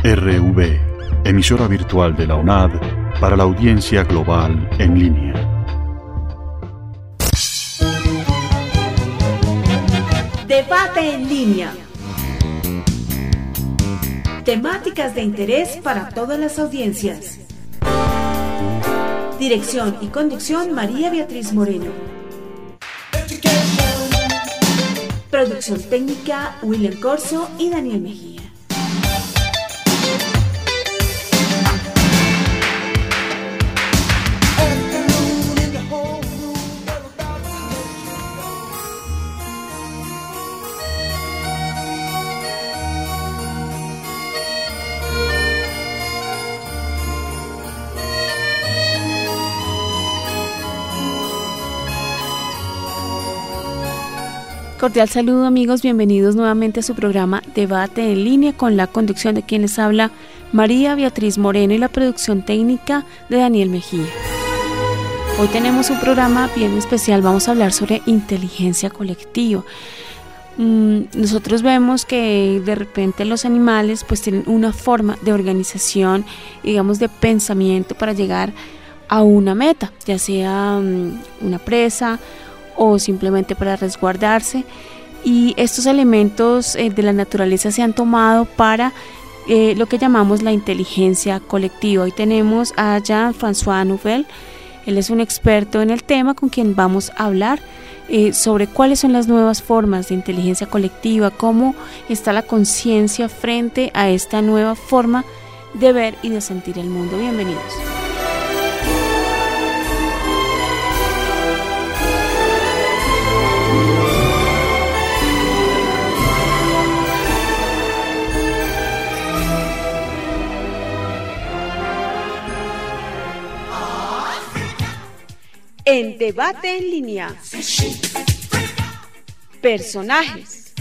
RV, emisora virtual de la UNAD para la audiencia global en línea. Debate en línea. Temáticas de interés para todas las audiencias. Dirección y conducción María Beatriz Moreno. Producción técnica William Corso y Daniel Mejía. Cordial saludo, amigos, bienvenidos nuevamente a su programa Debate en línea, con la conducción de quien les habla María Beatriz Moreno y la producción técnica de Daniel Mejía. Hoy tenemos un programa bien especial, vamos a hablar sobre inteligencia colectiva. Nosotros vemos que de repente los animales pues tienen una forma de organización, digamos de pensamiento para llegar a una meta, ya sea una presa o simplemente para resguardarse, y estos elementos de la naturaleza se han tomado para lo que llamamos la inteligencia colectiva. Hoy tenemos a Jean-François Nouvel, él es un experto en el tema con quien vamos a hablar sobre cuáles son las nuevas formas de inteligencia colectiva, cómo está la conciencia frente a esta nueva forma de ver y de sentir el mundo. Bienvenidos. En Debate en línea. Personajes.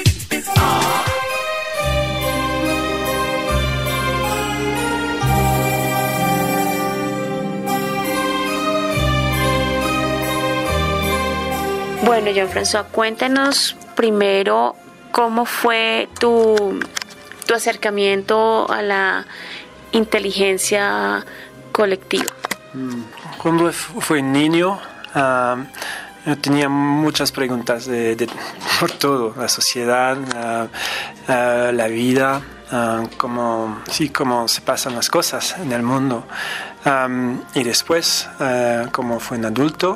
Bueno, Jean-François, cuéntanos primero cómo fue tu acercamiento a la inteligencia colectiva. Cuando fui niño, yo tenía muchas preguntas por todo, la sociedad, la vida, cómo se pasan las cosas en el mundo. Y después, como fui un adulto,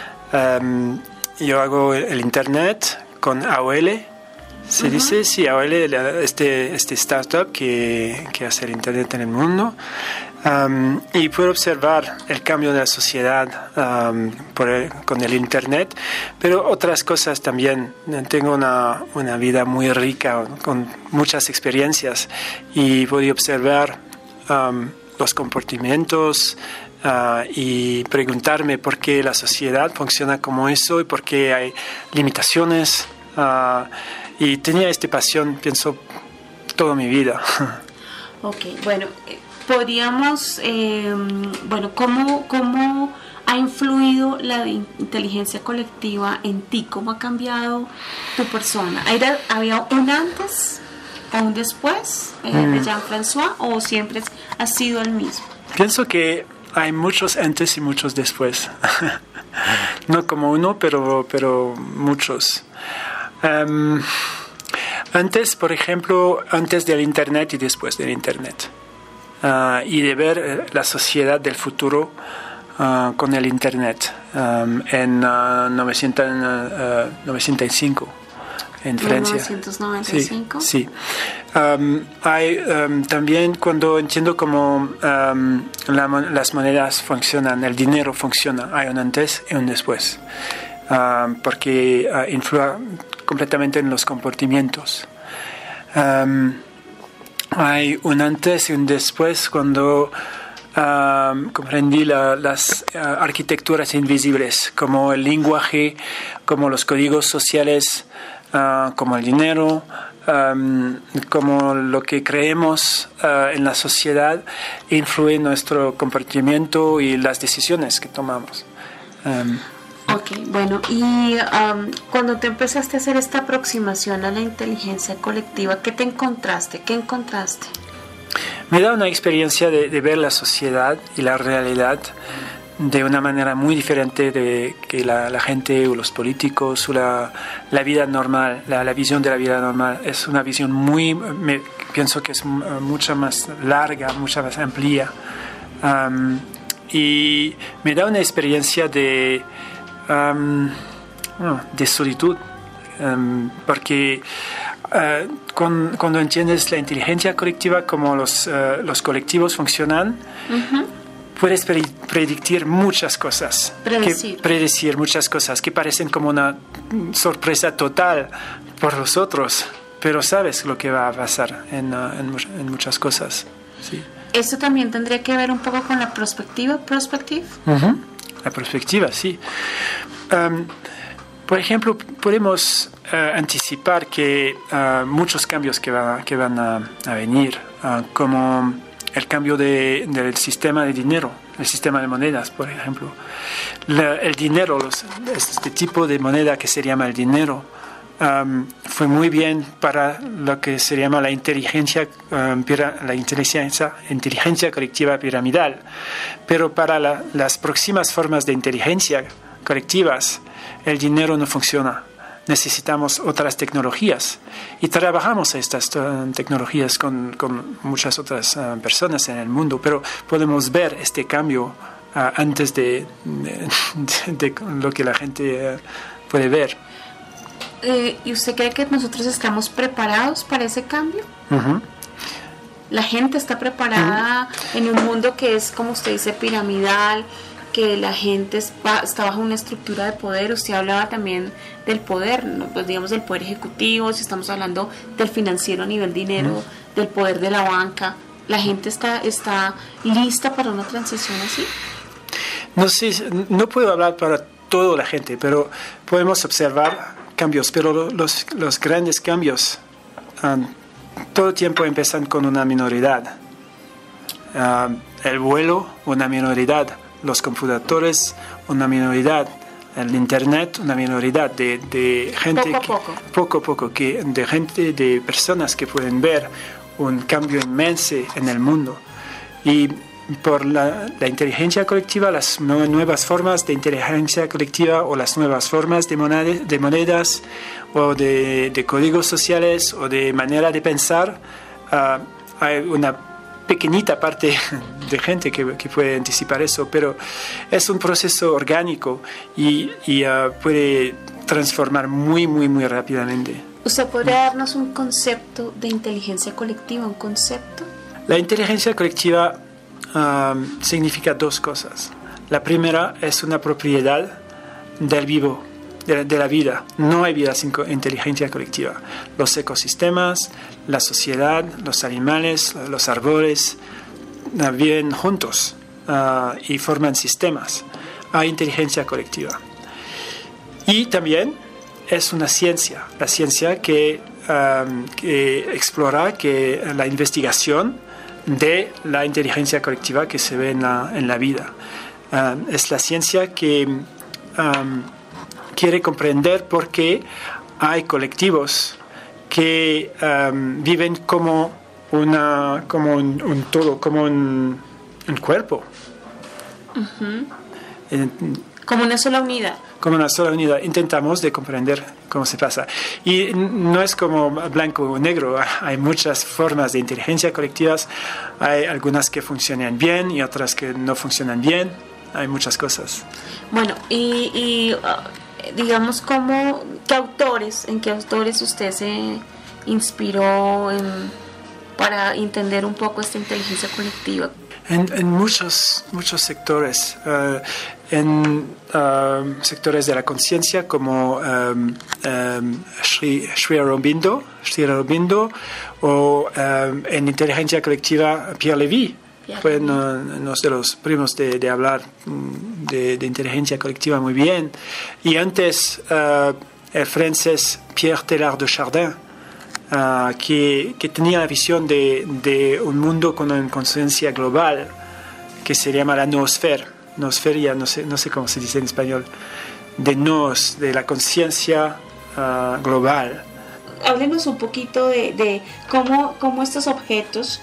yo hago el internet con AOL. ¿Se dice? Sí, AOL, este startup que hace el internet en el mundo. Y puedo observar el cambio de la sociedad con el internet, pero otras cosas también. Tengo una vida muy rica, con muchas experiencias, y puedo observar los comportamientos y preguntarme por qué la sociedad funciona como eso y por qué hay limitaciones. Y tenía esta pasión, pienso, toda mi vida. Ok, bueno, podríamos, ¿cómo ha influido la inteligencia colectiva en ti? ¿Cómo ha cambiado tu persona? ¿Había un antes o un después de Jean-François, o siempre ha sido el mismo? Pienso que hay muchos antes y muchos después. No como uno, pero muchos. Antes, por ejemplo, antes del internet y después del internet. Y de ver la sociedad del futuro con el internet en 1995 en Francia. 1995. Sí. Hay también cuando entiendo cómo las monedas funcionan, el dinero funciona, hay un antes y un después, porque influye completamente en los comportamientos. Hay un antes y un después cuando comprendí las arquitecturas invisibles, como el lenguaje, como los códigos sociales, como el dinero, como lo que creemos en la sociedad influye en nuestro comportamiento y las decisiones que tomamos. Ok, bueno, y cuando te empezaste a hacer esta aproximación a la inteligencia colectiva, ¿qué te encontraste? ¿Qué encontraste? me da una experiencia de ver la sociedad y la realidad de una manera muy diferente de que la gente o los políticos o la vida normal, la visión de la vida normal. Es una visión pienso que es mucho más larga, mucho más amplia. Y me da una experiencia de solitud, porque cuando entiendes la inteligencia colectiva, cómo los colectivos funcionan, puedes predecir muchas cosas. Predecir muchas cosas que parecen como una sorpresa total por los otros, pero sabes lo que va a pasar en muchas cosas. Sí. ¿Esto también tendría que ver un poco con la perspectiva? La perspectiva, sí. Por ejemplo, podemos anticipar que muchos cambios que van a venir, como el cambio del sistema de dinero, el sistema de monedas, por ejemplo. El dinero, este tipo de moneda que se llama el dinero, fue muy bien para lo que se llama la inteligencia colectiva piramidal, pero para las próximas formas de inteligencia colectivas, el dinero no funciona. Necesitamos otras tecnologías y trabajamos estas tecnologías con muchas otras personas en el mundo, pero podemos ver este cambio antes de lo que la gente puede ver. ¿Y usted cree que nosotros estamos preparados para ese cambio? La gente está preparada en un mundo que es, como usted dice, piramidal, que la gente está bajo una estructura de poder. Usted hablaba también del poder, ¿no? Pues digamos del poder ejecutivo, si estamos hablando del financiero a nivel dinero, del poder de la banca. ¿La gente está lista para una transición así? No sé, no puedo hablar para toda la gente, pero podemos observar cambios, pero los grandes cambios todo el tiempo empiezan con una minoridad. El vuelo, una minoridad. Los computadores, una minoridad. El internet, una minoridad de gente. Poco a poco. De personas que pueden ver un cambio inmenso en el mundo. Y por la inteligencia colectiva, las nuevas formas de inteligencia colectiva o las nuevas formas de monedas o de códigos sociales o de manera de pensar, hay una pequeñita parte de gente que puede anticipar eso, pero es un proceso orgánico y puede transformar muy, muy, muy rápidamente. ¿Usted podría darnos un concepto de inteligencia colectiva, un concepto? La inteligencia colectiva significa dos cosas. La primera es una propiedad del vivo, de la vida. No hay vida sin inteligencia colectiva. Los ecosistemas, la sociedad, los animales, los árboles viven juntos y forman sistemas. Hay inteligencia colectiva. Y también es una ciencia, la ciencia que explora la investigación de la inteligencia colectiva que se ve en la vida. Es la ciencia que quiere comprender por qué hay colectivos que viven como un todo, como un cuerpo. Como una sola unidad. Como una sola unidad. Intentamos de comprender cómo se pasa. Y no es como blanco o negro. Hay muchas formas de inteligencia colectivas. Hay algunas que funcionan bien y otras que no funcionan bien. Hay muchas cosas. Bueno, digamos, ¿en qué autores usted se inspiró para entender un poco esta inteligencia colectiva? En muchos sectores, sectores de la conciencia como Sri Aurobindo, o en inteligencia colectiva Pierre Levy. Fue uno de los primos de hablar de inteligencia colectiva muy bien. Y antes el francés Pierre Teilhard de Chardin, que tenía la visión de un mundo con una conciencia global que se llama la noosfera. Noosfera, ya no sé cómo se dice en español, de la conciencia global. Háblenos un poquito de cómo estos objetos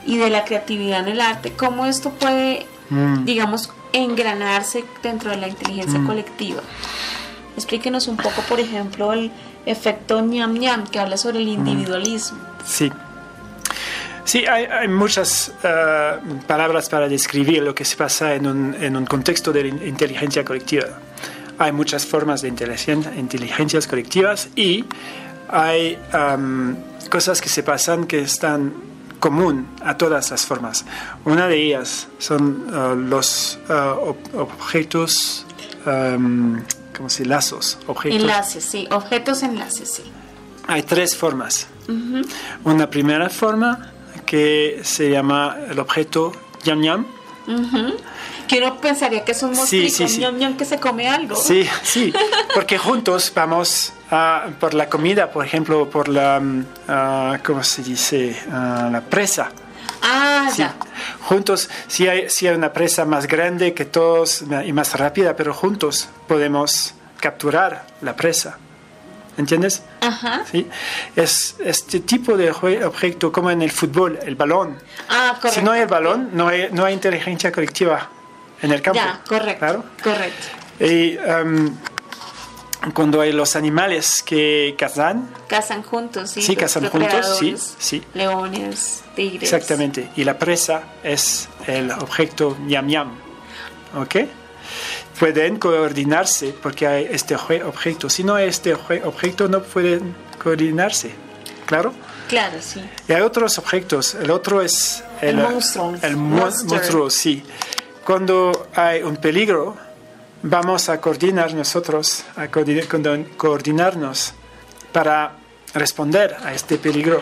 y de la creatividad en el arte, ¿cómo esto puede, digamos, engranarse dentro de la inteligencia colectiva? Explíquenos un poco, por ejemplo, el efecto ñam ñam, que habla sobre el individualismo. Sí. Sí, hay muchas palabras para describir lo que se pasa en un contexto de inteligencia colectiva. Hay muchas formas de inteligencias colectivas y hay cosas que se pasan que están común a todas las formas. Una de ellas son los objetos, ¿cómo se dice? Lazos. Objetos. Enlaces, sí. Objetos enlaces, sí. Hay 3 formas. Una primera forma que se llama el objeto ñam ñam. Que uno pensaría que es un monstruo, sí. ñam ñam, que se come algo. Sí, porque juntos vamos por la comida, por ejemplo, por la, ¿cómo se dice? La presa. Sí. Ya. Juntos, si hay una presa más grande que todos y más rápida, pero juntos podemos capturar la presa. ¿Entiendes? Ajá. ¿Sí? Es este tipo de objeto como en el fútbol, el balón. Correcto. Si no hay el balón, no hay inteligencia colectiva en el campo. Ya, correcto. ¿Claro? Correcto. Y cuando hay los animales que cazan juntos, sí. Sí, cazan juntos, sí. Leones, tigres. Exactamente. Y la presa es el objeto ñam ñam. ¿Ok? Pueden coordinarse porque hay este objeto. Si no hay este objeto, no pueden coordinarse. ¿Claro? Claro, sí. Y hay otros objetos. El otro es el monstruo. El monstruo, sí. Cuando hay un peligro, vamos a coordinar nosotros, coordinarnos para responder a este peligro,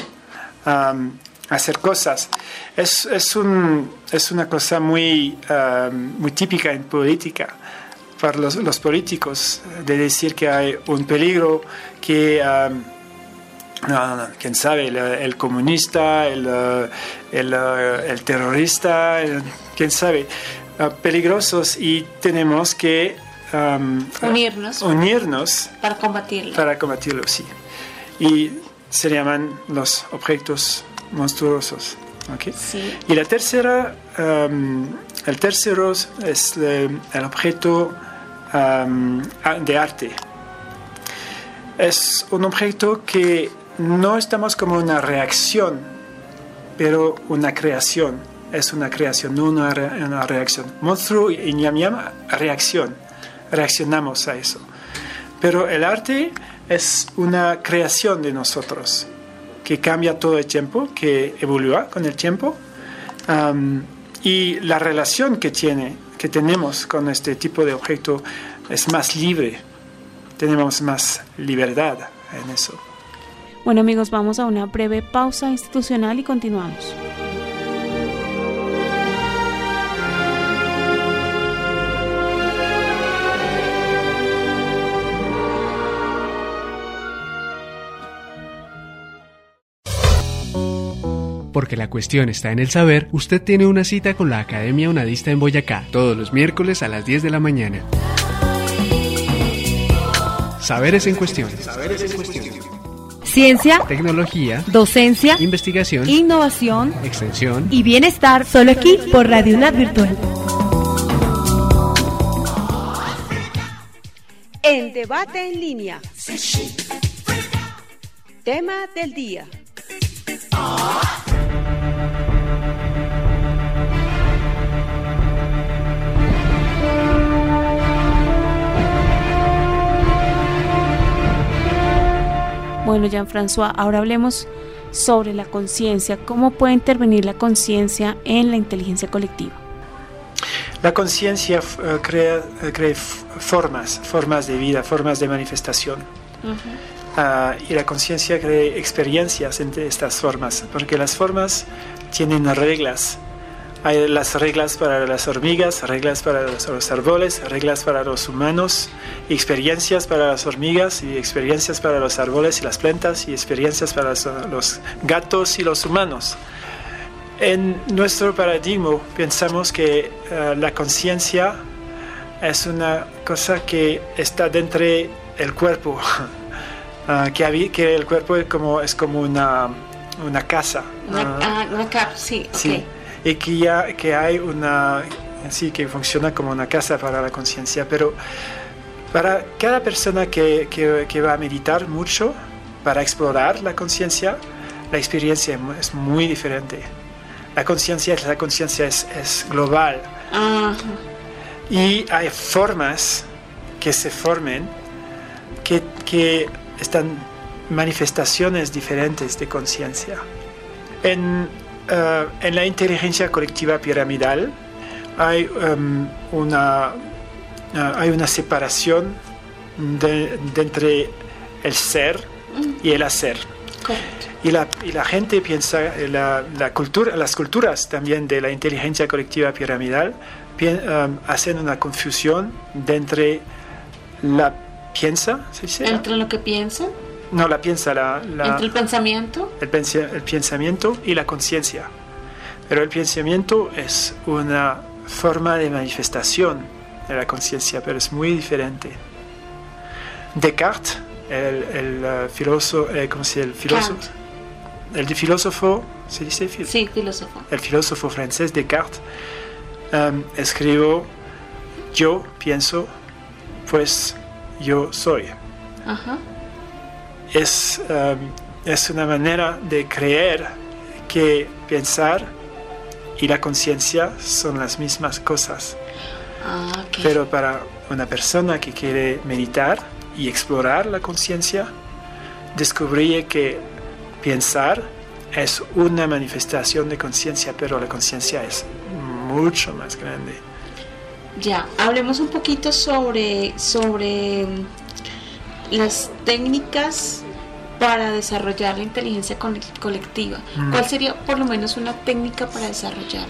hacer cosas. Es una cosa muy típica en política para los políticos, de decir que hay un peligro que quién sabe, el comunista, el terrorista, quién sabe, peligrosos, y tenemos que unirnos para combatirlo. Sí. Y se llaman los objetos monstruosos. ¿Okay? Sí. Y el tercero es el objeto de arte. Es un objeto que no estamos como una reacción, pero una creación. Es una creación, no una reacción. Monstruo y ñam ñam, reaccionamos a eso. Pero el arte es una creación de nosotros, que cambia todo el tiempo, que evolúa con el tiempo, y la relación que tenemos con este tipo de objeto es más libre, tenemos más libertad en eso. Bueno, amigos, vamos a una breve pausa institucional y continuamos. Porque la cuestión está en el saber, usted tiene una cita con la Academia Unadista en Boyacá, todos los miércoles a las 10 de la mañana. Saberes en cuestión. Ciencia, tecnología, docencia, investigación, innovación, extensión y bienestar, solo aquí por Radio UNAD Virtual. En Debate en Línea. Tema del día. Bueno, Jean-François, ahora hablemos sobre la conciencia. ¿Cómo puede intervenir la conciencia en la inteligencia colectiva? La conciencia crea formas de vida, formas de manifestación. Y la conciencia crea experiencias entre estas formas, porque las formas tienen reglas. Hay las reglas para las hormigas, reglas para los árboles, reglas para los humanos, experiencias para las hormigas y experiencias para los árboles y las plantas y experiencias para los gatos y los humanos. En nuestro paradigma pensamos que la conciencia es una cosa que está dentro del cuerpo, que el cuerpo es como una casa. Una casa, sí, sí. Okay. Y que hay una, sí, que funciona como una casa para la conciencia, pero para cada persona que va a meditar mucho, para explorar la conciencia, la experiencia es muy diferente. La conciencia es global. Y hay formas que se formen que están manifestaciones diferentes de conciencia. En la inteligencia colectiva piramidal hay una separación de entre el ser y el hacer. Correcto. Y la gente piensa, las culturas también de la inteligencia colectiva piramidal hacen una confusión entre la piensa, ¿se dice? ¿Entre lo que piensan? No, la piensa, ¿Entre el pensamiento? El pensamiento y la conciencia. Pero el pensamiento es una forma de manifestación de la conciencia, pero es muy diferente. Descartes, el filósofo, ¿cómo se dice? El filósofo, ¿se dice? Sí, filósofo. El filósofo francés Descartes escribió: yo pienso, pues yo soy. Ajá. Es una manera de creer que pensar y la conciencia son las mismas cosas. Okay. Pero para una persona que quiere meditar y explorar la conciencia, descubrí que pensar es una manifestación de conciencia, pero la conciencia es mucho más grande. Ya, hablemos un poquito sobre las técnicas para desarrollar la inteligencia colectiva. ¿Cuál sería por lo menos una técnica para desarrollarla?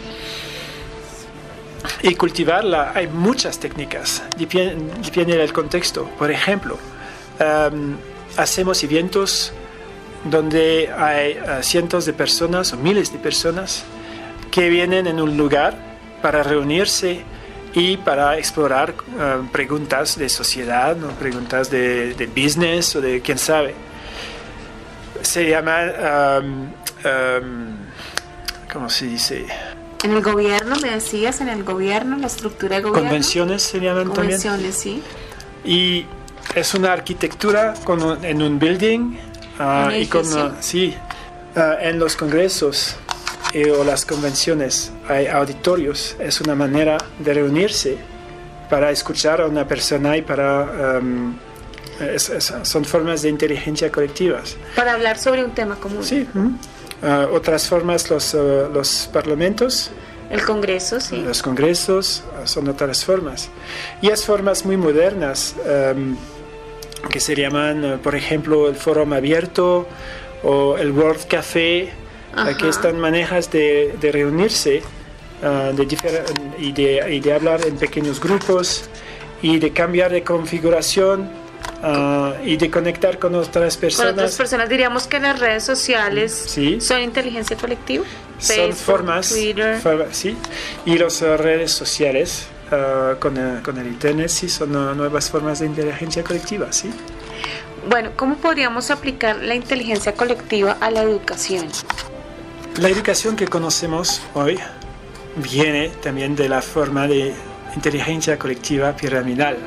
Y cultivarla, hay muchas técnicas, depende del contexto. Por ejemplo, hacemos eventos donde hay cientos de personas o miles de personas que vienen en un lugar para reunirse y para explorar preguntas de sociedad, ¿no? Preguntas de business o de quién sabe. Se llama, ¿cómo se dice? En el gobierno, me decías, en el gobierno, la estructura de gobierno. Convenciones se llaman también. Convenciones, sí. Y es una arquitectura en un building. Y en los congresos o las convenciones hay auditorios. Es una manera de reunirse para escuchar a una persona y para son formas de inteligencia colectivas. Para hablar sobre un tema común. Sí. Otras formas, los parlamentos. El congreso, sí. Los congresos son otras formas. Y hay formas muy modernas que se llaman, por ejemplo, el foro abierto o el World Café, que están maneras de reunirse y de hablar en pequeños grupos y de cambiar de configuración y de conectar con otras personas. Con otras personas, diríamos que las redes sociales son inteligencia colectiva. Facebook, son formas, Twitter. Sí, y las redes sociales con el internet son nuevas formas de inteligencia colectiva, sí. Bueno, ¿cómo podríamos aplicar la inteligencia colectiva a la educación? La educación que conocemos hoy viene también de la forma de inteligencia colectiva piramidal.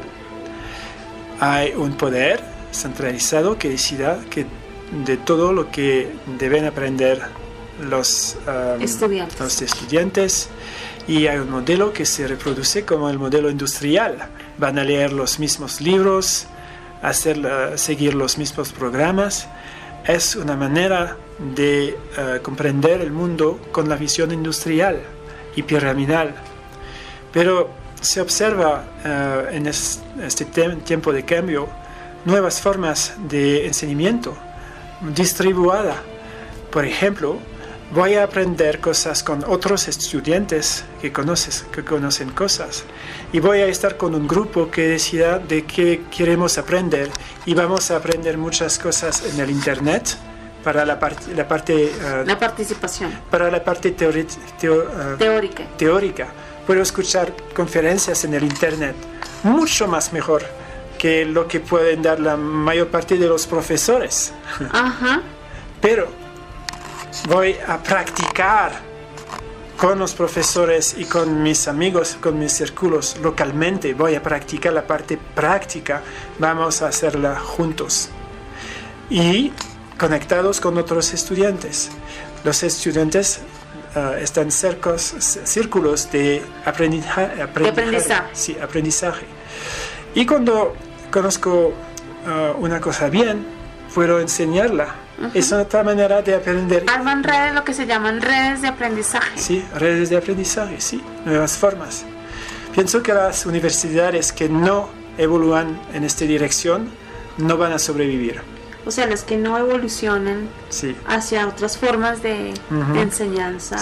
Hay un poder centralizado que decida de todo lo que deben aprender los estudiantes, y hay un modelo que se reproduce como el modelo industrial. Van a leer los mismos libros, seguir los mismos programas. Es una manera de comprender el mundo con la visión industrial y piramidal. Pero se observa en este tiempo de cambio nuevas formas de enseñamiento distribuida. Por ejemplo, voy a aprender cosas con otros estudiantes que conocen cosas, y voy a estar con un grupo que decida de qué queremos aprender, y vamos a aprender muchas cosas en el internet para la participación, para la parte teórica. Puedo escuchar conferencias en el internet mucho más mejor que lo que pueden dar la mayor parte de los profesores. Ajá. Pero voy a practicar con los profesores y con mis amigos, con mis círculos localmente. Voy a practicar la parte práctica. Vamos a hacerla juntos. Y conectados con otros estudiantes. Los estudiantes están círculos de aprendizaje. Sí, aprendizaje. Y cuando conozco una cosa bien, puedo enseñarla. Es otra manera de aprender. Arman redes, lo que se llaman redes de aprendizaje. Sí, redes de aprendizaje, sí, nuevas formas. Pienso que las universidades que no evalúan en esta dirección no van a sobrevivir. O sea, las que no evolucionan hacia otras formas de enseñanza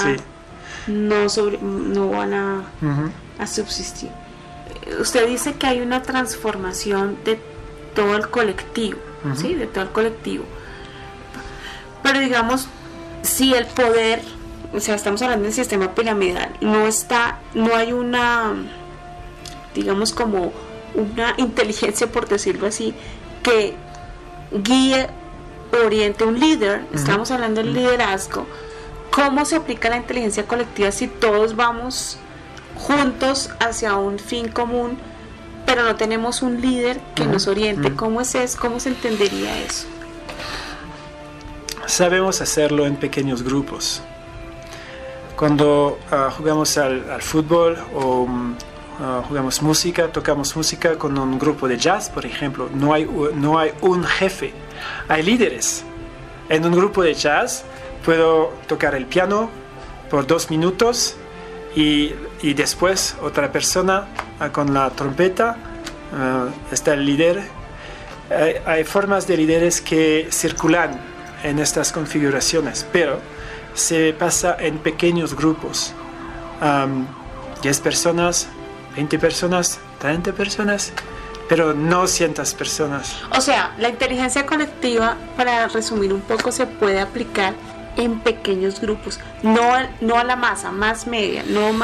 no van a subsistir. Usted dice que hay una transformación de todo el colectivo, ¿sí? De todo el colectivo. Pero digamos, si el poder, o sea, estamos hablando del sistema piramidal, no hay una, digamos, como una inteligencia, por decirlo así, que guíe, oriente un líder. Estamos hablando del liderazgo. ¿Cómo se aplica la inteligencia colectiva si todos vamos juntos hacia un fin común, pero no tenemos un líder que nos oriente? ¿Cómo se entendería eso? Sabemos hacerlo en pequeños grupos. Cuando jugamos al fútbol o jugamos música, tocamos música con un grupo de jazz, por ejemplo, no hay un jefe, hay líderes. En un grupo de jazz puedo tocar el piano por 2 minutos y después otra persona con la trompeta, está el líder. Hay formas de líderes que circulan en estas configuraciones, pero se pasa en pequeños grupos, 10 personas, 20 personas, 30 personas, pero no cientos personas. O sea, la inteligencia colectiva, para resumir un poco, se puede aplicar en pequeños grupos, no a la masa, más media.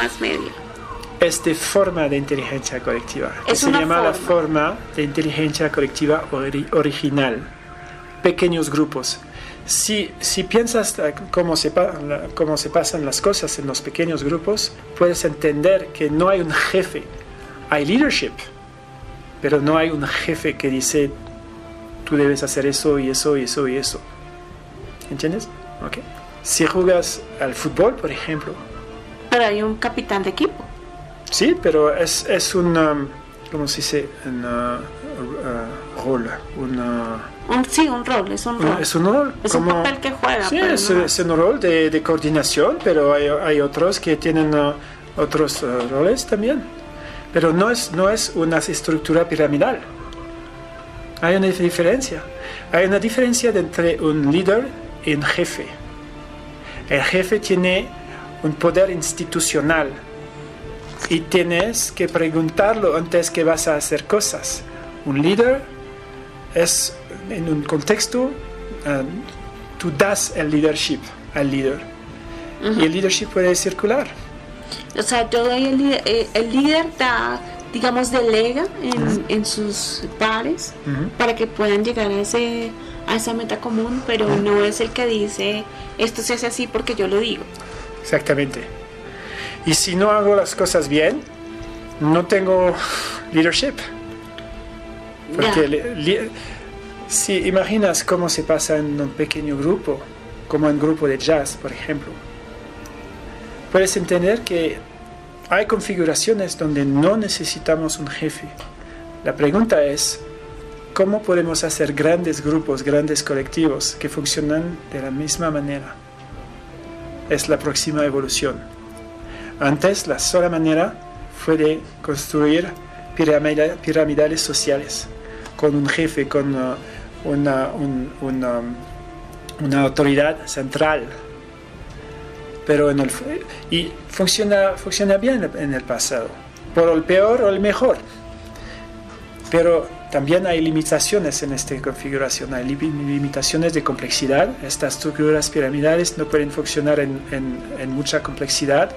Esta forma de inteligencia colectiva se llama la forma de inteligencia colectiva original. Pequeños grupos. Si piensas cómo se pasan las cosas en los pequeños grupos, puedes entender que no hay un jefe. Hay leadership, pero no hay un jefe que dice tú debes hacer eso y eso y eso y eso. ¿Entiendes? Okay. Si juegas al fútbol, por ejemplo. Pero hay un capitán de equipo. Sí, pero es un ¿cómo se dice? Un rol. Un rol. Es un rol. Es un papel que juega. Sí, es un rol de coordinación, pero hay otros que tienen otros roles también. Pero no es una estructura piramidal. Hay una diferencia. Hay una diferencia entre un líder y un jefe. El jefe tiene un poder institucional y tienes que preguntarlo antes que vas a hacer cosas. Un líder es, en un contexto, tú das el leadership al líder. Y el leadership puede circular. O sea, yo doy el líder da, digamos, delega en sus pares para que puedan llegar a esa meta común, pero no es el que dice esto se hace así porque yo lo digo. Exactamente. Y si no hago las cosas bien, no tengo leadership. Porque si imaginas cómo se pasa en un pequeño grupo, como en un grupo de jazz, por ejemplo, puedes entender que hay configuraciones donde no necesitamos un jefe. La pregunta es, ¿cómo podemos hacer grandes grupos, grandes colectivos que funcionan de la misma manera? Es la próxima evolución. Antes, la sola manera fue de construir piramidales sociales, con un jefe, con una autoridad central. Pero y funciona bien en el pasado, por el peor o el mejor. Pero también hay limitaciones en esta configuración, hay limitaciones de complejidad. Estas estructuras piramidales no pueden funcionar en mucha complejidad.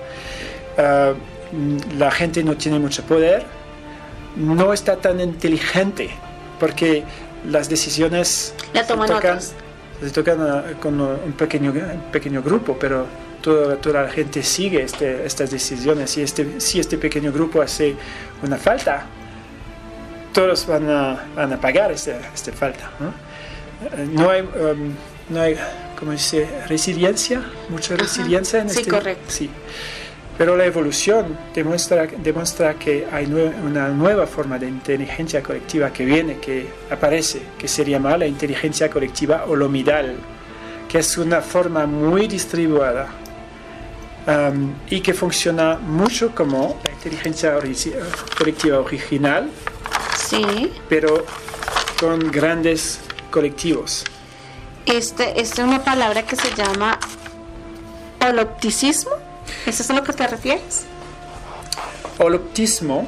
La gente no tiene mucho poder, no está tan inteligente, porque las decisiones la toman otros. se toca con un pequeño grupo, pero toda la gente sigue estas decisiones. Si este pequeño grupo hace una falta, todos van a pagar esta falta, ¿no? No hay, ¿cómo dice? Resiliencia, mucha resiliencia en sí, correcto. Sí. Pero la evolución demuestra que hay una nueva forma de inteligencia colectiva que aparece, que se llama la inteligencia colectiva holomidal, que es una forma muy distribuida y que funciona mucho como la inteligencia colectiva original, sí, pero con grandes colectivos. Esta es una palabra que se llama holopticismo. ¿Eso es a lo que te refieres? Holoptismo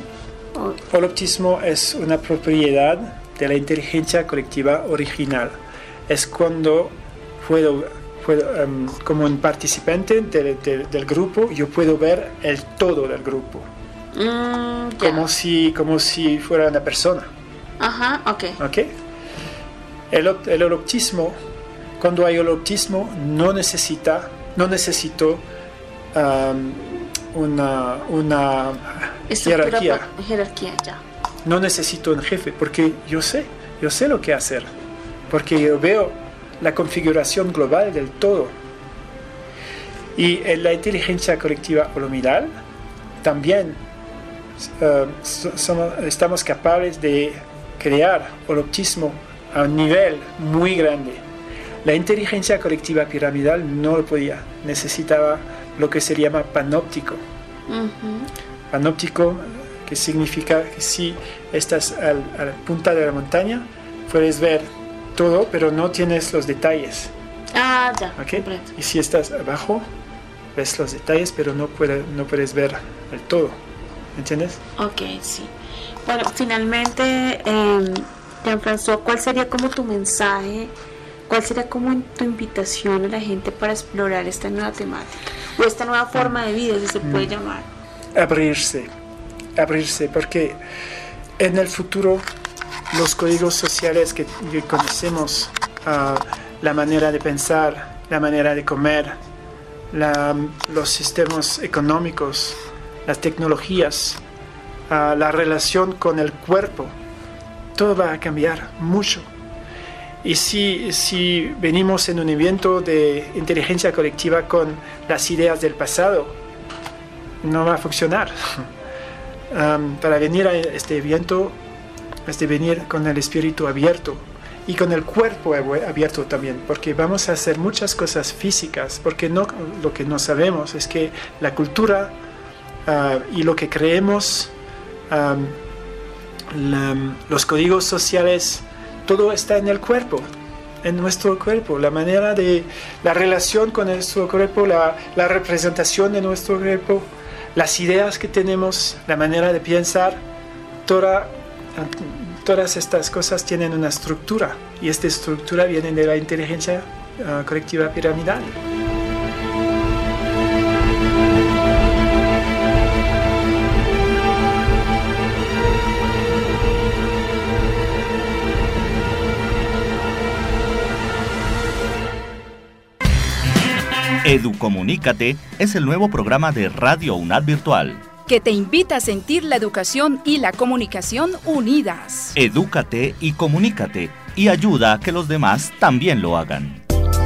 es una propiedad de la inteligencia colectiva original. Es cuando puedo como un participante del grupo, yo puedo ver el todo del grupo. Como si fuera una persona. Ajá, ok. El holoptismo, cuando hay holoptismo, no necesito una jerarquía, ya. No necesito un jefe, porque yo sé lo que hacer, porque yo veo la configuración global del todo. Y en la inteligencia colectiva holomidal también estamos capaces de crear holoptismo a un nivel muy grande. La inteligencia colectiva piramidal no lo podía, necesitaba lo que se llama panóptico. Panóptico, que significa que si estás a la punta de la montaña, puedes ver todo, pero no tienes los detalles. Ah, ya. ¿Okay? Y si estás abajo, ves los detalles, pero no puedes ver el todo. ¿Entiendes? Ok, sí. Bueno, finalmente, Jean-François, ¿cuál sería como tu mensaje? ¿Cuál sería como tu invitación a la gente para explorar esta nueva temática? O esta nueva forma de vida, si se puede llamar. Abrirse, porque en el futuro los códigos sociales que conocemos, la manera de pensar, la manera de comer, los sistemas económicos, las tecnologías, la relación con el cuerpo, todo va a cambiar mucho. Y si venimos en un evento de inteligencia colectiva con las ideas del pasado, no va a funcionar. Para venir a este evento, es de venir con el espíritu abierto y con el cuerpo abierto también, porque vamos a hacer muchas cosas físicas, porque lo que no sabemos es que la cultura y lo que creemos, los códigos sociales, todo está en el cuerpo, en nuestro cuerpo, la manera de la relación con nuestro cuerpo, la representación de nuestro cuerpo, las ideas que tenemos, la manera de pensar, todas estas cosas tienen una estructura, y esta estructura viene de la inteligencia colectiva piramidal. Educomunícate es el nuevo programa de Radio UNAD Virtual, que te invita a sentir la educación y la comunicación unidas. Edúcate y comunícate, y ayuda a que los demás también lo hagan.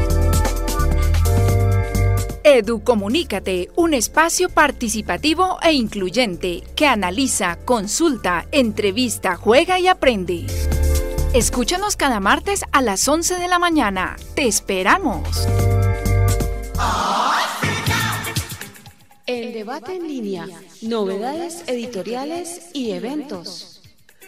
Educomunícate, un espacio participativo e incluyente que analiza, consulta, entrevista, juega y aprende. Escúchanos cada martes a las 11 de la mañana. ¡Te esperamos! El debate en línea, novedades editoriales y eventos.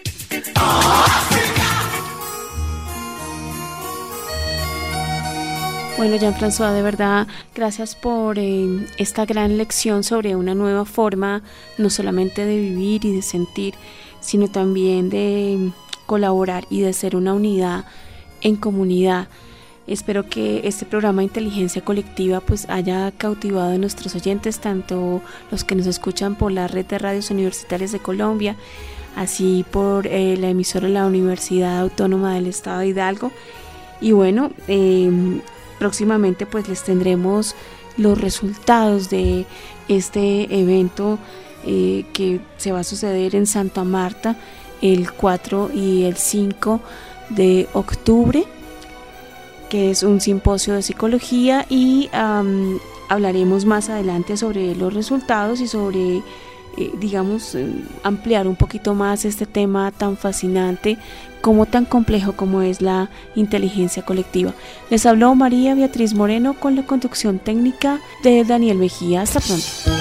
Bueno, Jean-François, de verdad, gracias por esta gran lección sobre una nueva forma, no solamente de vivir y de sentir, sino también de colaborar y de ser una unidad en comunidad. Espero que este programa de inteligencia colectiva pues haya cautivado a nuestros oyentes, tanto los que nos escuchan por la red de radios universitarias de Colombia, así por la emisora de la Universidad Autónoma del Estado de Hidalgo, Y bueno, próximamente pues les tendremos los resultados de este evento que se va a suceder en Santa Marta el 4 y el 5 de octubre, que es un simposio de psicología, y hablaremos más adelante sobre los resultados y sobre, ampliar un poquito más este tema tan fascinante como tan complejo como es la inteligencia colectiva. Les habló María Beatriz Moreno con la conducción técnica de Daniel Mejía. Hasta pronto.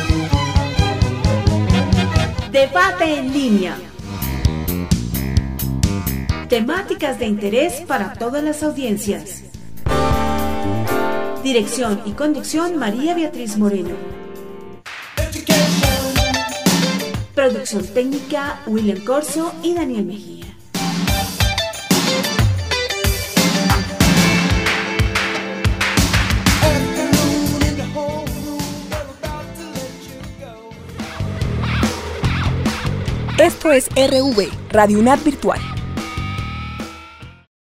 Debate en línea. Temáticas de interés para todas las audiencias. Dirección y conducción María Beatriz Moreno. Producción técnica William Corso y Daniel Mejía. Esto es RV, Radio UNAD Virtual.